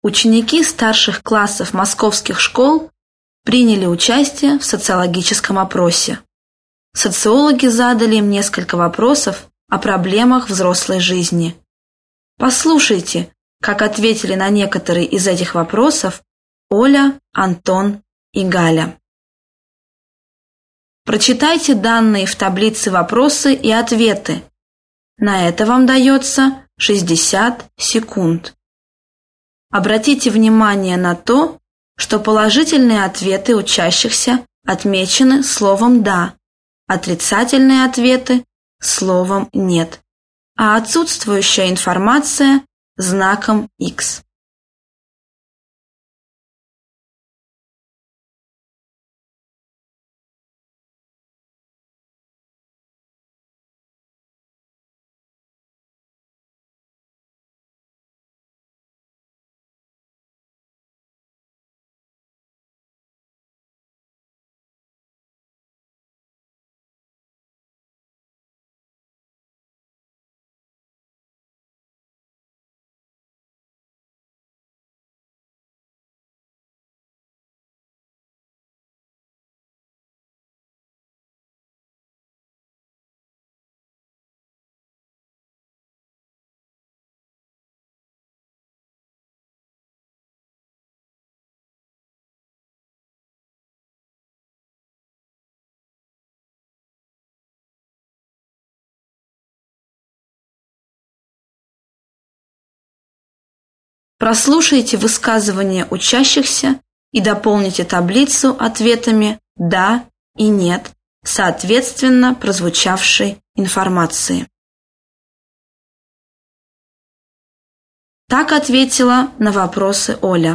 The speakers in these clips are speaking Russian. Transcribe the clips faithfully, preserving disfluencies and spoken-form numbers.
Ученики старших классов московских школ приняли участие в социологическом опросе. Социологи задали им несколько вопросов о проблемах взрослой жизни. Послушайте, как ответили на некоторые из этих вопросов Оля, Антон и Галя. Прочитайте данные в таблице вопросы и ответы. На это вам дается шестьдесят секунд. Обратите внимание на то, что положительные ответы учащихся отмечены словом «да», отрицательные ответы – словом «нет», а отсутствующая информация – знаком X. Прослушайте высказывания учащихся и дополните таблицу ответами «да» и «нет», соответственно прозвучавшей информации. Так ответила на вопросы Оля.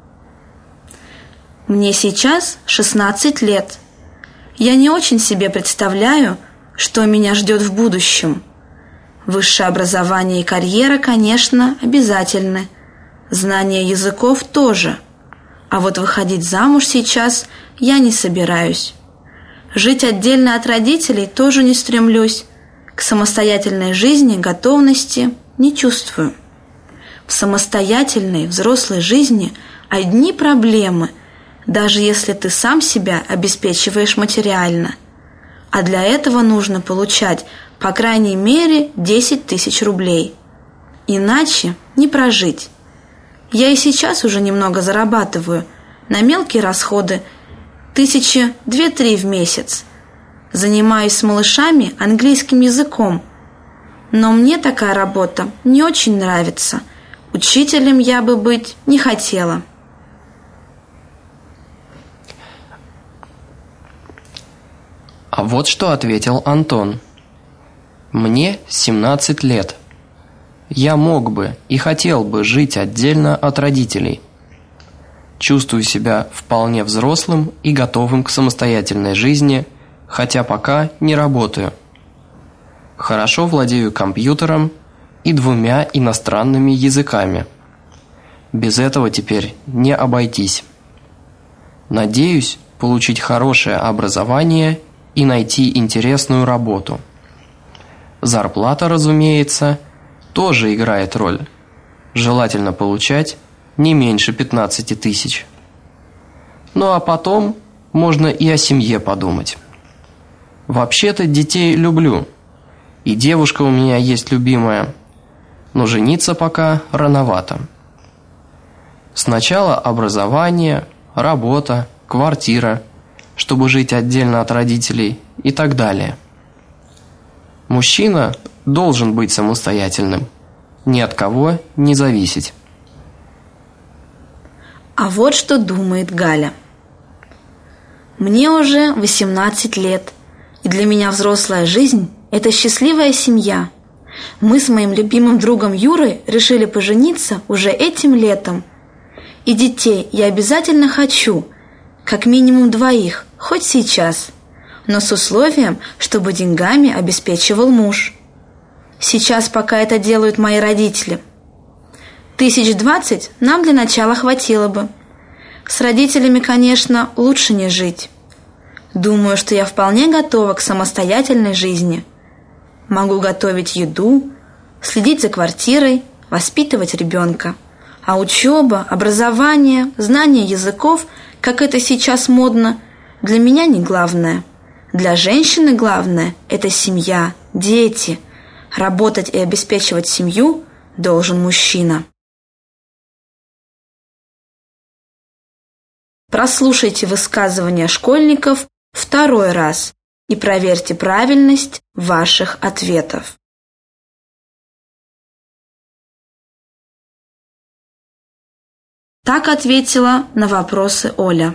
Мне сейчас шестнадцать лет. Я не очень себе представляю, что меня ждет в будущем. Высшее образование и карьера, конечно, обязательны. Знание языков тоже. А вот выходить замуж сейчас я не собираюсь. Жить отдельно от родителей тоже не стремлюсь. К самостоятельной жизни готовности не чувствую. В самостоятельной взрослой жизни одни проблемы, даже если ты сам себя обеспечиваешь материально. А для этого нужно получать по крайней мере десять тысяч рублей. Иначе не прожить. Я и сейчас уже немного зарабатываю, на мелкие расходы тысячи две-три в месяц. Занимаюсь с малышами английским языком. Но мне такая работа не очень нравится. Учителем я бы быть не хотела. А вот что ответил Антон. Мне семнадцать лет. Я мог бы и хотел бы жить отдельно от родителей. Чувствую себя вполне взрослым и готовым к самостоятельной жизни, хотя пока не работаю. Хорошо владею компьютером и двумя иностранными языками. Без этого теперь не обойтись. Надеюсь получить хорошее образование и найти интересную работу. Зарплата, разумеется, тоже играет роль. Желательно получать не меньше пятнадцати тысяч. Ну а потом можно и о семье подумать. Вообще-то детей люблю. И девушка у меня есть любимая. Но жениться пока рановато. Сначала образование, работа, квартира, чтобы жить отдельно от родителей и так далее. Мужчина должен быть самостоятельным, ни от кого не зависеть. А вот что думает Галя. Мне уже восемнадцать лет, и для меня взрослая жизнь – это счастливая семья. Мы с моим любимым другом Юрой решили пожениться уже этим летом. И детей я обязательно хочу, как минимум двоих, хоть сейчас, но с условием, чтобы деньгами обеспечивал муж. Сейчас пока это делают мои родители. Тысяч двадцать нам для начала хватило бы. С родителями, конечно, лучше не жить. Думаю, что я вполне готова к самостоятельной жизни. Могу готовить еду, следить за квартирой, воспитывать ребенка. А учеба, образование, знание языков, как это сейчас модно, для меня не главное. Для женщины главное – это семья, дети. Работать и обеспечивать семью должен мужчина. Прослушайте высказывания школьников второй раз и проверьте правильность ваших ответов. Так ответила на вопросы Оля.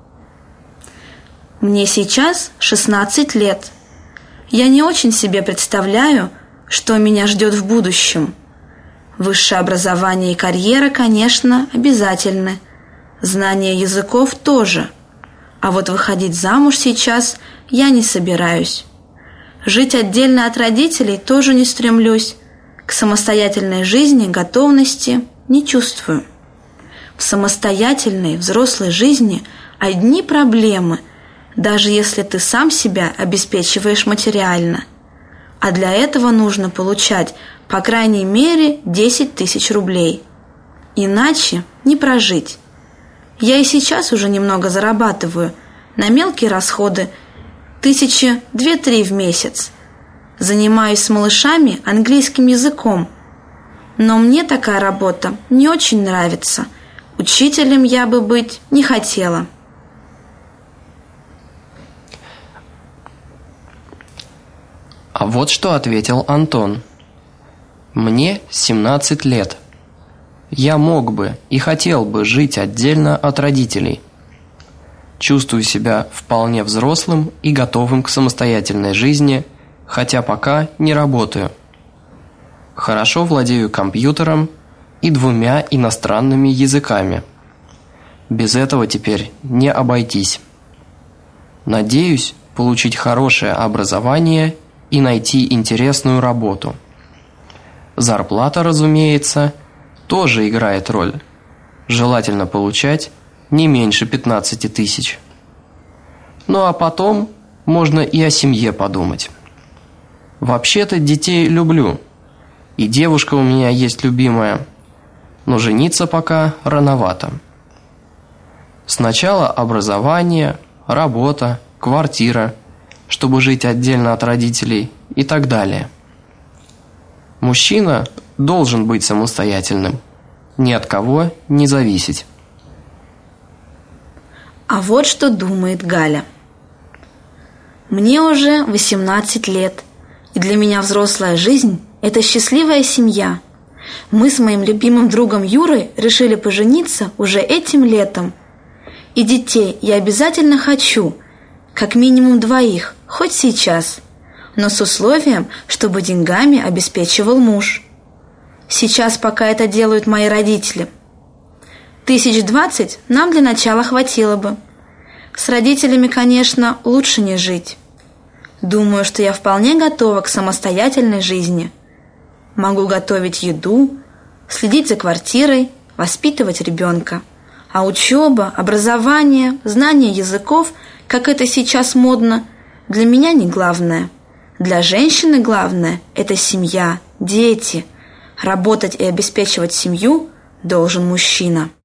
Мне сейчас шестнадцать лет. Я не очень себе представляю, что меня ждет в будущем. Высшее образование и карьера, конечно, обязательны. Знание языков тоже. А вот выходить замуж сейчас я не собираюсь. Жить отдельно от родителей тоже не стремлюсь. К самостоятельной жизни готовности не чувствую. В самостоятельной взрослой жизни одни проблемы, даже если ты сам себя обеспечиваешь материально. А для этого нужно получать по крайней мере десять тысяч рублей. Иначе не прожить. Я и сейчас уже немного зарабатываю, на мелкие расходы тысячи две-три в месяц. Занимаюсь с малышами английским языком. Но мне такая работа не очень нравится. Учителем я бы быть не хотела. А вот что ответил Антон. Мне семнадцать лет. Я мог бы и хотел бы жить отдельно от родителей. Чувствую себя вполне взрослым и готовым к самостоятельной жизни, хотя пока не работаю. Хорошо владею компьютером и двумя иностранными языками. Без этого теперь не обойтись. Надеюсь получить хорошее образование и найти интересную работу. Зарплата, разумеется, тоже играет роль. Желательно получать не меньше пятнадцати тысяч. Ну а потом можно и о семье подумать. Вообще-то детей люблю. И девушка у меня есть любимая. Но жениться пока рановато. Сначала образование, работа, квартира, чтобы жить отдельно от родителей и так далее. Мужчина должен быть самостоятельным, ни от кого не зависеть. А вот что думает Галя. Мне уже восемнадцать лет, и для меня взрослая жизнь – это счастливая семья. Мы с моим любимым другом Юрой решили пожениться уже этим летом. И детей я обязательно хочу, как минимум двоих, хоть сейчас, но с условием, чтобы деньгами обеспечивал муж. Сейчас пока это делают мои родители. Тысяч двадцать нам для начала хватило бы. С родителями, конечно, лучше не жить. Думаю, что я вполне готова к самостоятельной жизни. Могу готовить еду, следить за квартирой, воспитывать ребенка. А учеба, образование, знание языков, как это сейчас модно, для меня не главное. Для женщины главное – это семья, дети. Работать и обеспечивать семью должен мужчина.